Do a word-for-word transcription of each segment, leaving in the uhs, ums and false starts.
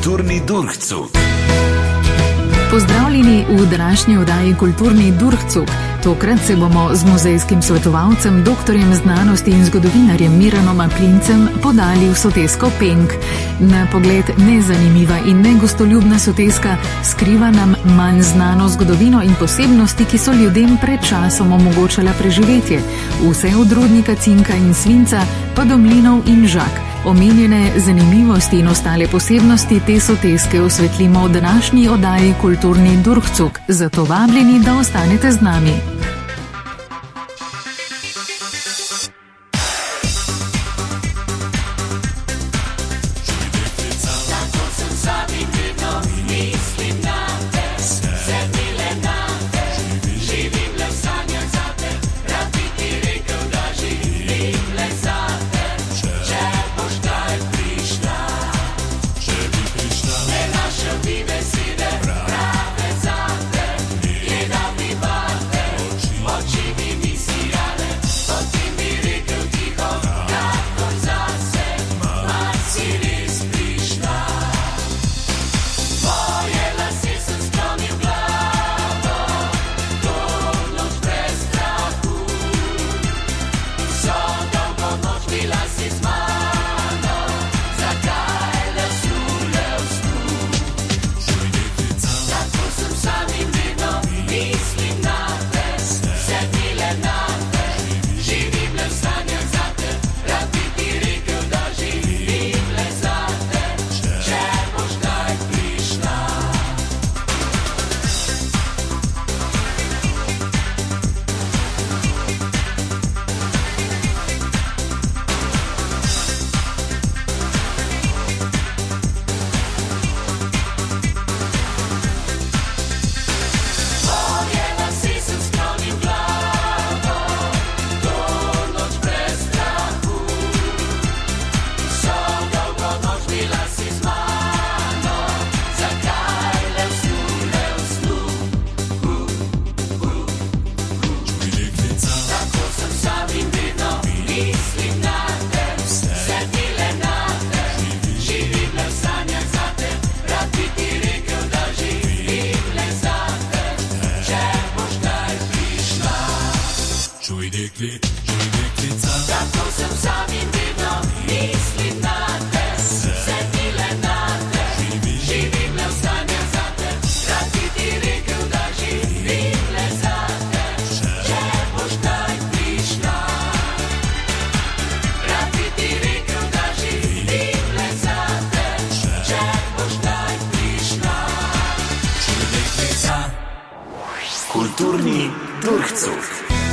Kulturni Durhcuk. Pozdravljeni v današnji oddaji Kulturni Durhcuk. Tokrat se bomo z muzejskim svetovalcem, doktorjem znanosti in zgodovinarjem Miranom Aplincem podali v sotesko Penk. Na pogled nezanimiva in negostoljubna soteska skriva nam manj znano zgodovino in posebnosti, ki so ljudem pred časom omogočala preživetje. Vse od rudnika cinka in svinca pa do mlinov in žag. Omenjene zanimivosti in ostale posebnosti te soteske osvetlimo v današnji oddaji Kulturni Durhcuk. Zato vabljeni, da ostanete z nami. Kulturni Durhcuk.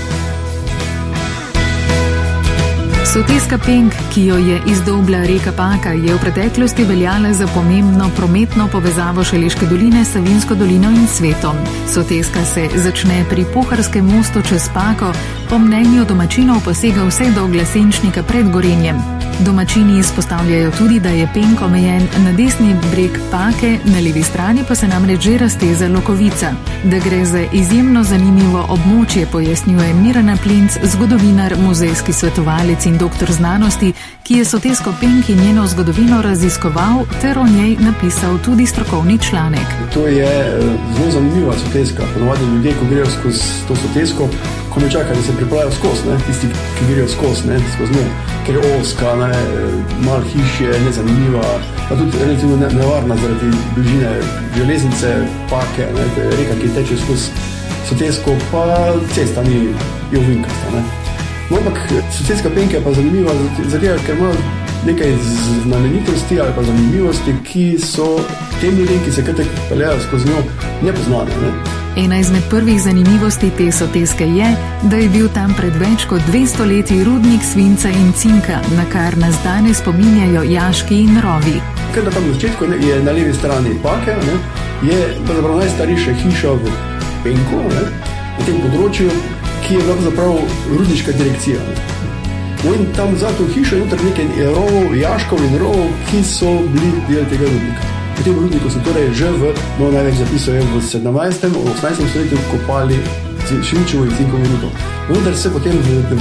Soteska Penk, ki jo je izdobla reka Paka, je v preteklosti veljala za pomembno prometno povezavo Šaleške doline s Savinjsko dolino in svetom. Soteska se začne pri Poharskem mostu čez Pako, po mnenju domačinov posega vse do Glasenčnika pred Gorenjem. Domačini izpostavljajo tudi, da je Penk omejen na desni breg Pake, na levi strani pa se namreč že razteza Lokovica. Da gre za izjemno zanimivo območje, pojasnjuje Miran Aplinc, zgodovinar, muzejski svetovalec in doktor znanosti, ki je sotesko Penk in njeno zgodovino raziskoval ter o njej napisal tudi strokovni članek. To je zelo zanimiva soteska. Ponovadi ljudje, ko grejo skozi to sotesko, ko me čaka, da se pripravijo skozi, ne? Tisti, ki grejo skozi, ne? Skozi njo, ker je oska, ne? Malo hiš je nezanimiva, pa tudi relativno nevarna zaradi bližine železnice, Pake, ne? To je reka, ki teče skozi sotesko, pa cesta ni ovinkasta, ne? No, ampak soteska Penk je pa zanimiva, zato, ker ima nekaj znamenitosti ali pa zanimivosti, ki so tem ljudem, ki se kar tako peljajo skozi njo, nepoznane, ne? Ena izmed prvih zanimivosti te soteske je, da je bil tam pred več kot dvesto leti rudnik svinca in cinka, na kar nas danes spominjajo jaški in rovi. Ker na tam začetku je na levi strani Pake, ne, je pravzaprav najstarejša hiša v Penku, ne, na tem področju, ki je pravzaprav rudniška direkcija. Ne. No in tam za to hišo je noter nekaj rovov, jaškov in rovov, ki so bili del tega rudnika. V tem rudniku so torej že v, no največ zapisov je v sedemnajstem, osemnajstem stoletju kopali svinčevo in cinkovo rudo. Vendar se potem v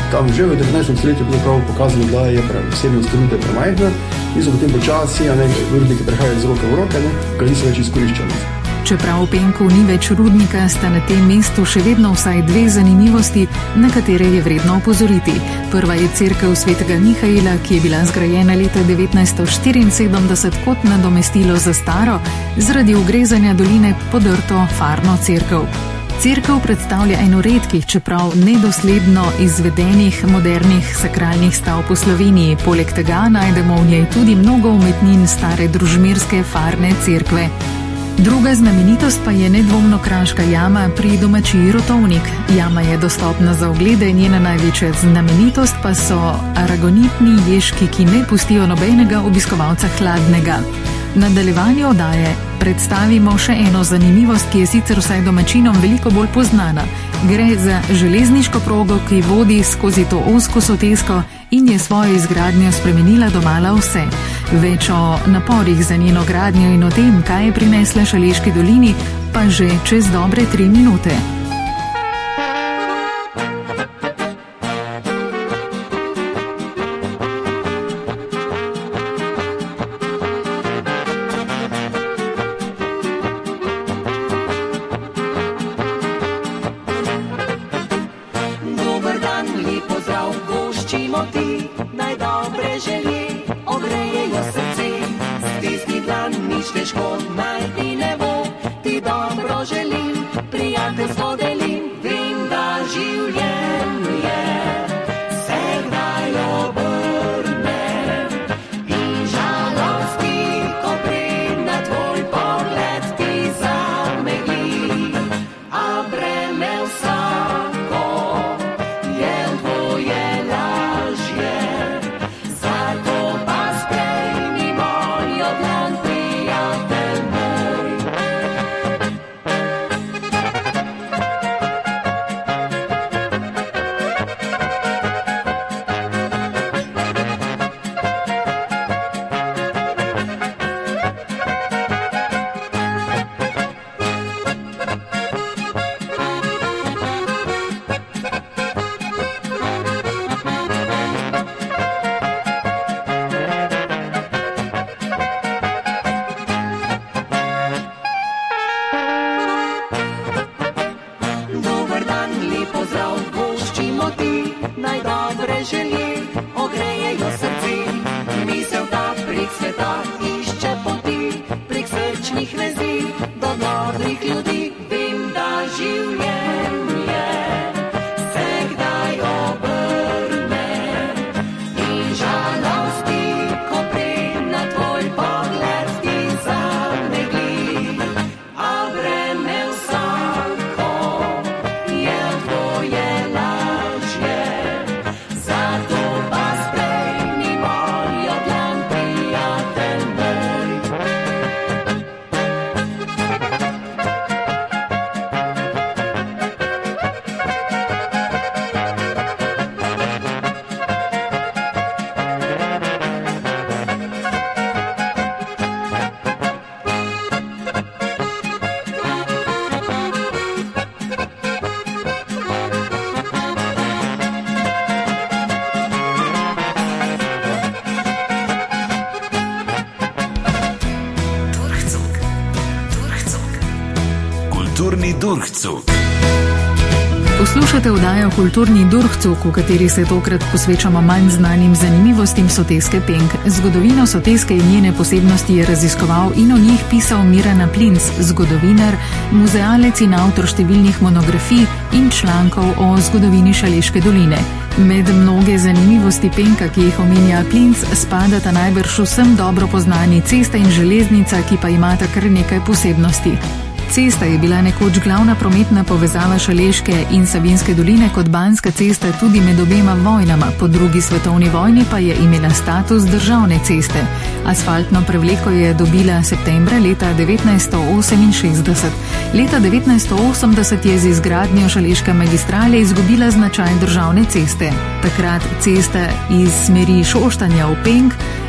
tam že v devetnajstem stoletju pokazali, da je vsebnost rude premajhna in so potem počasi, a ne, rudniki prehajajo iz roke v roke, ne, ga niso več izkoriščali. Čeprav v Penku ni več rudnika, sta na tem mestu še vedno vsaj dve zanimivosti, na katere je vredno opozoriti. Prva je cerkev svetega Mihaela, ki je bila zgrajena leta devetnajststo štiriinsedemdeset kot nadomestilo za staro, zaradi ugrezanja doline podrto farno cerkev. Cerkev predstavlja eno redkih, čeprav nedosledno izvedenih modernih sakralnih stavb v Sloveniji. Poleg tega najdemo v njej tudi mnogo umetnin stare družmirske farne cerkve. Druga znamenitost pa je nedvomno Kraška jama pri domačiji Rotovnik. Jama je dostopna za oglede, njena največja znamenitost pa so aragonitni ježki, ki ne pustijo nobenega obiskovalca hladnega. V nadaljevanju oddaje predstavimo še eno zanimivost, ki je sicer vsaj domačinom veliko bolj poznana. Gre za železniško progo, ki vodi skozi to ozko sotesko in je svojo izgradnjo spremenila domala vse. Več o naporih za njeno gradnjo in o tem, kaj je prinesla Šaleški dolini, pa že čez dobre tri minute. Kulturni Durchzug. Poslušate oddajo Kulturni Durchzug, v kateri se tokrat posvečamo manj znanim zanimivostim Soteske Penk. Zgodovino Soteske in njene posebnosti je raziskoval in o njih pisal Miran Aplinc, zgodovinar, muzealec in avtor številnih monografij in člankov o zgodovini Šaleške doline. Med mnoge zanimivosti Penka, ki jih omenja Aplinc, spadata najbrž vsem dobro poznani cesta in železnica, ki pa imata kar nekaj posebnosti. Cesta je bila nekoč glavna prometna povezava Šaleške in Savinjske doline kot banska cesta tudi med obema vojnama, po drugi svetovni vojni pa je imela status državne ceste. Asfaltno prevleko je dobila septembra leta devetnajststo oseminšestdeset. Leta devetnajststo osemdeset je z izgradnjo Šaleške magistrale izgubila značaj državne ceste. Takrat cesta iz smeri Šoštanja v Penk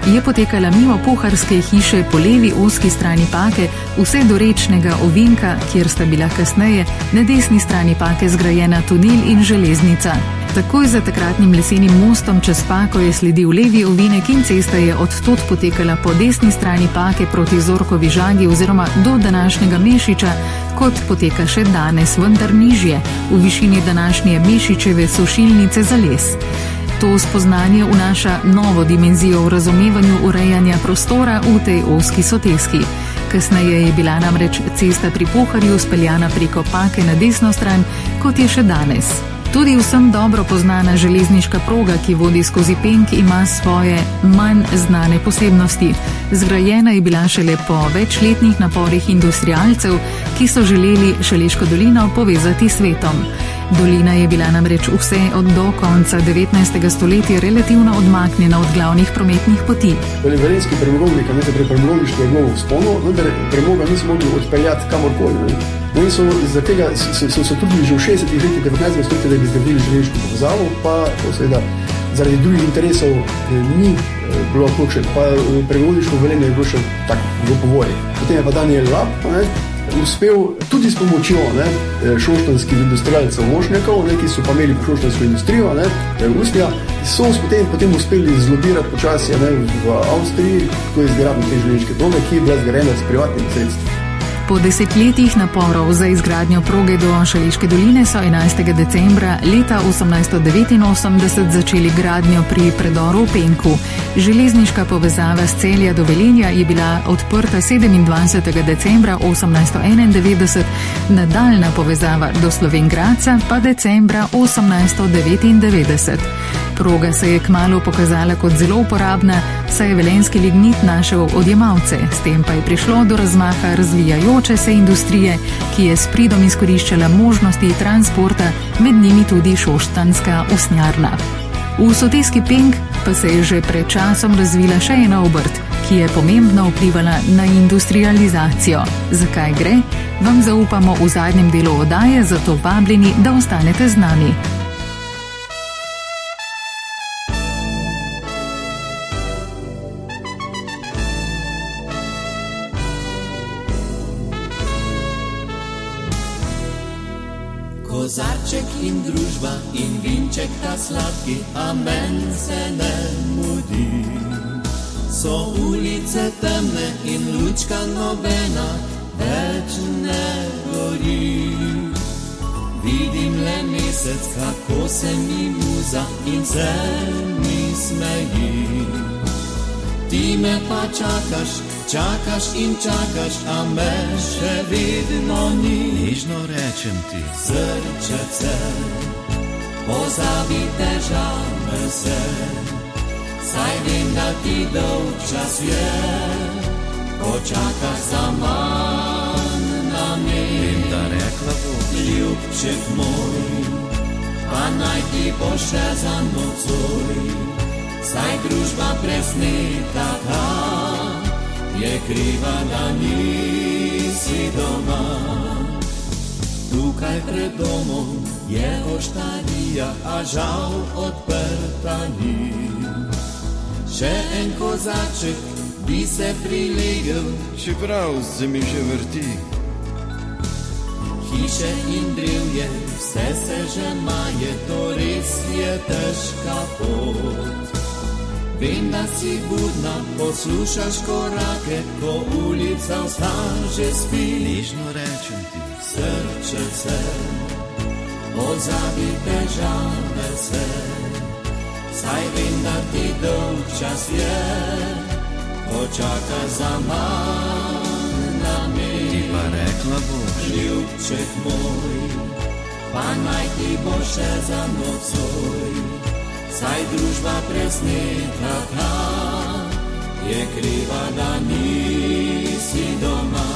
je potekala mimo Poharske hiše po levi ozki strani Pake vse do rečnega ovinka, kjer sta bila kasneje na desni strani Pake zgrajena tunel in železnica. Takoj za takratnim lesenim mostom čez Pako je sledil levi ovinek in cesta je od tod potekala po desni strani Pake proti Zorkovi žagi oziroma do današnjega Mešiča, kot poteka še danes, vendar nižje, v višini današnje Mešičeve sušilnice za les. To spoznanje vnaša novo dimenzijo v razumevanju urejanja prostora v tej ozki soteski. Kasneje je bila namreč cesta pri Poharju speljana preko Pake na desno stran, kot je še danes. Tudi vsem dobro poznana železniška proga, ki vodi skozi Penk, ima svoje manj znane posebnosti. Zgrajena je bila šele po večletnih naporih industrialcev, ki so želeli Šaleško dolino povezati s svetom. Dolina je bila namreč vse od do konca devetnajstega stoletja relativno odmaknjena od glavnih prometnih poti. Velenjski premogovnik, ne se pri premogovništvu je bilo v sponu, vendar premoga niso mogli odpeljati kamorkoli. Ne? In so za tega so, so, so tudi že v šestdesetih letih devetnajstega stoletja, da bi zgradili železniško povezavo, pa seveda zaradi drugih interesov ni bilo ključe, pa premogovništvo v Velenju je bilo še tako v povoji. Potem je pa Daniel Lab, ne? uspel tudi s pomočjo ne, šoštanskih industrialcev mošnjakov, ne, ki so pa imeli šoštansko industrijo, ne, Uslja, so potem, potem uspeli zlobirati počasi ne, v Avstriji, ko je zgradnja te železniške proge, ki je bila zgrajena s privatnimi sredstvi. Po desetletjih naporov za izgradnjo proge do Šaleške doline so enajstega decembra leta osemnajststo devetinosemdeset začeli gradnjo pri predoru v Penku. Železniška povezava s Celja do Velenja je bila odprta sedemindvajsetega decembra osemnajststo enaindevetdeset, nadaljna povezava do Slovenj Gradca pa decembra osemnajststo devetindevetdeset. Proga se je kmalu pokazala kot zelo uporabna, saj je velenjski lignit našel odjemalce, s tem pa je prišlo do razmaha razvijajoče se industrije, ki je s pridom izkoriščala možnosti transporta, med njimi tudi šoštanska usnjarna. V soteski Penk pa se je že pred časom razvila še ena obrt, ki je pomembno vplivala na industrializacijo. Zakaj gre, vam zaupamo v zadnjem delu oddaje, zato vabljeni, da ostanete z nami. Kozarček in družba in vinček ta sladki, a men se ne mudi. So ulice temne in lučka nobena več ne gori. Vidim le mesec, kako se mi muza in se mi smeji. Ti me pa čakaš, čakaš in čakaš, a me še vidno ni. Nižno rečem ti, srčece, pozabi težave se, saj vem, da ti dolgčas je, ko čakaš za manj na me. vem, da rekla bo, Ljubček moj, pa naj ti bo še za nocoj, saj družba presneta ta, je kriva, da nisi doma. Tukaj pred domom je oštarija, a žal odprta ni. Še en kozaček bi se prilegel, čeprav se mi že vrti. hiše in drevje, vse se že maje, to res je težka pot. Vem, da si budna, poslušaš korake, ko ulica vstan že spi. Nižno rečem ti, srčece, pozabi težave se, saj vem, da ti dolgčas je, ko čaka za manj na me. ti pa rekla boš, Ljubček moj, pa naj ti bo še za nocoj, saj družba presneta ta, je kriva, da nisi doma.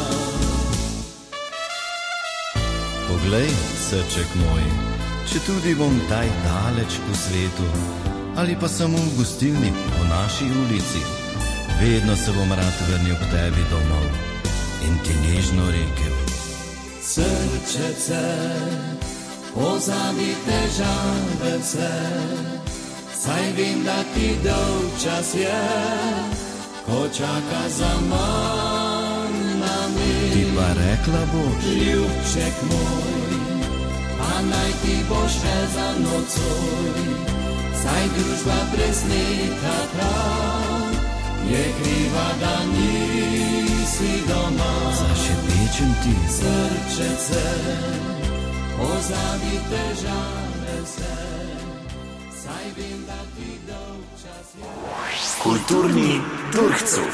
poglej, srček moj, če tudi bom taj daleč v svetu, ali pa samo v gostilni po naši ulici, vedno se bom rad vrnil k tebi domov in ti nežno rekel. Srčece, pozabi težave se, saj vem, da ti dolg čas je, ko čaka za nami. Ti pa rekla boš, ljubček moj, pa naj ti bo še za nocoj, saj družba brez neka prav, je kriva, da nisi doma. Zašepečem ti srčece, pozabi težave vse, saj vem, da ti dolg čas je. Kulturni Durhcuk.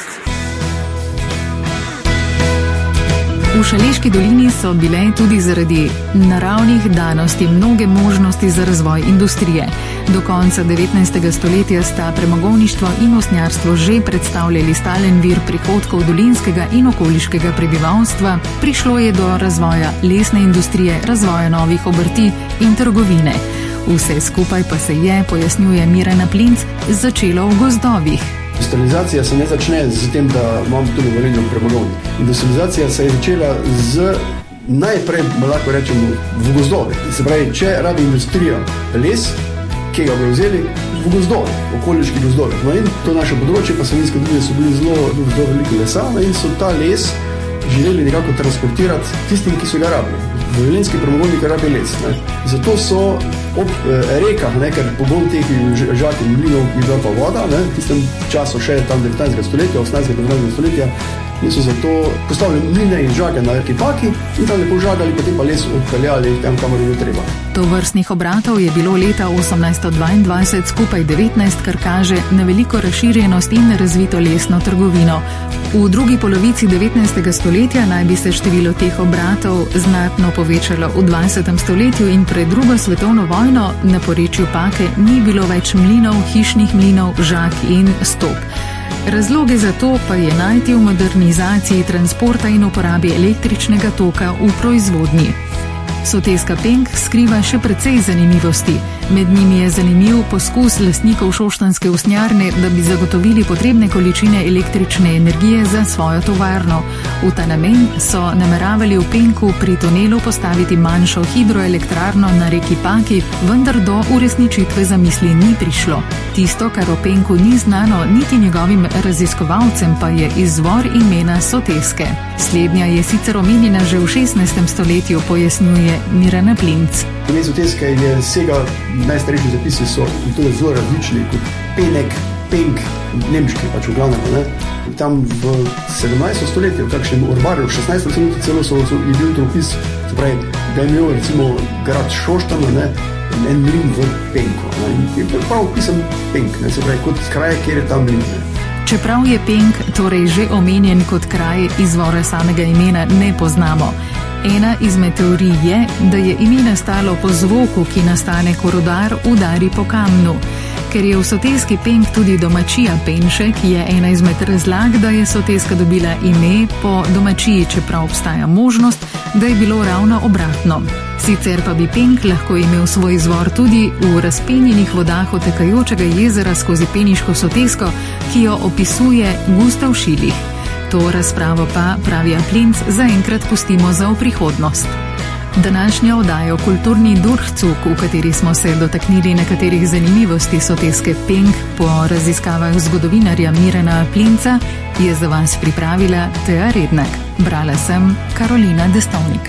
V Šaleški dolini so bile tudi zaradi naravnih danosti mnoge možnosti za razvoj industrije. Do konca devetnajstega stoletja sta premogovništvo in usnjarstvo že predstavljali stalen vir prihodkov dolinskega in okoliškega prebivalstva, prišlo je do razvoja lesne industrije, razvoja novih obrti in trgovine. Vse skupaj pa se je, pojasnjuje Mirana Plinc, začelo v gozdovih. Industrializacija se ne začne z tem, da imamo tudi Velenje premogovnik. Industrializacija se je začela z najprej, lahko rečemo, v gozdovih. Se pravi, če rabi industrija les, ki ga bi vzeli v gozdovih, okoliških gozdovih. No in to naše področje, pa Savinjske doline, so bili zelo, zelo velike lesa, no in so ta les želeli nekako transportirati tistim, ki so ga rabili. V Velenjski premogovnik rabi les. Ne. Zato so ob eh, rekah, ne, ker pogon teh žak in mlinov je bila pa voda, ne, v tistem času še tam devetnajstega stoletja, osemnajstega devetnajstega stoletja, in so zato postavili mline in žake na reki Paki in tam lepo žagali, potem pa les odpeljali tam, kamor je treba. Tovrstnih obratov je bilo leta osemnajststo dvaindvajset skupaj devetnajst, kar kaže na veliko razširjenost in razvito lesno trgovino. V drugi polovici devetnajstega stoletja naj bi se število teh obratov znatno povečalo. V dvajsetem stoletju in pred drugo svetovno vojno na porečju Pake ni bilo več mlinov, hišnih mlinov, žak in stop. Razloge za to pa je najti v modernizaciji transporta in uporabi električnega toka v proizvodnji. Soteska Penk skriva še precej zanimivosti. Med njimi je zanimiv poskus lastnikov šoštanjske usnjarne, da bi zagotovili potrebne količine električne energije za svojo tovarno. V ta namen so nameravali v Penku pri tunelu postaviti manjšo hidroelektrarno na reki Paki, vendar do uresničitve zamisli ni prišlo. Tisto, kar o Penku ni znano niti njegovim raziskovalcem, pa je izvor imena Soteske. Slednja je sicer omenjena že v šestnajstem stoletju, pojasnjuje Mirana Plinc. Ime Soteske je sega, najstarejši zapisi so in to je zelo različni, kot Penek, Penk, nemški pač v glavnem. Ne? Tam v sedemnajstem stoletju, v kakšnem Urbarju, v šestnajstem stoletju celo so, so, je bil tropis, se pravi, da je imel recimo grad Šoštana, ne? In en mlin v Penku. Ne? In je prav opisan Penk, ne? Se pravi, kot kraj, kjer je tam mlin. Ne? Čeprav je Penk torej že omenjen kot kraj, izvora samega imena ne poznamo. Ena izmed teorij je, da je ime nastalo po zvoku, ki nastane, ko rudar udari po kamnu. Ker je v Soteski Penk tudi domačija Penšek, je ena izmed razlag, da je Soteska dobila ime po domačiji, čeprav obstaja možnost, da je bilo ravno obratno. Sicer pa bi Penk lahko imel svoj izvor tudi v razpenjenih vodah otekajočega jezera skozi Peniško Sotesko, ki jo opisuje Gustav Šilih. To razpravo pa, pravi Plinc, zaenkrat pustimo za v prihodnost. Današnjo oddajo Kulturni Durhcuk, v kateri smo se dotaknili nekaterih zanimivosti Soteske Penk po raziskavah zgodovinarja Mirana Plinca, je za vas pripravila Teja Rednak. Brala sem Karolina Destovnik.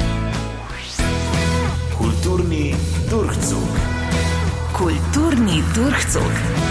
Kulturni Durhcuk. Kulturni Durhcuk.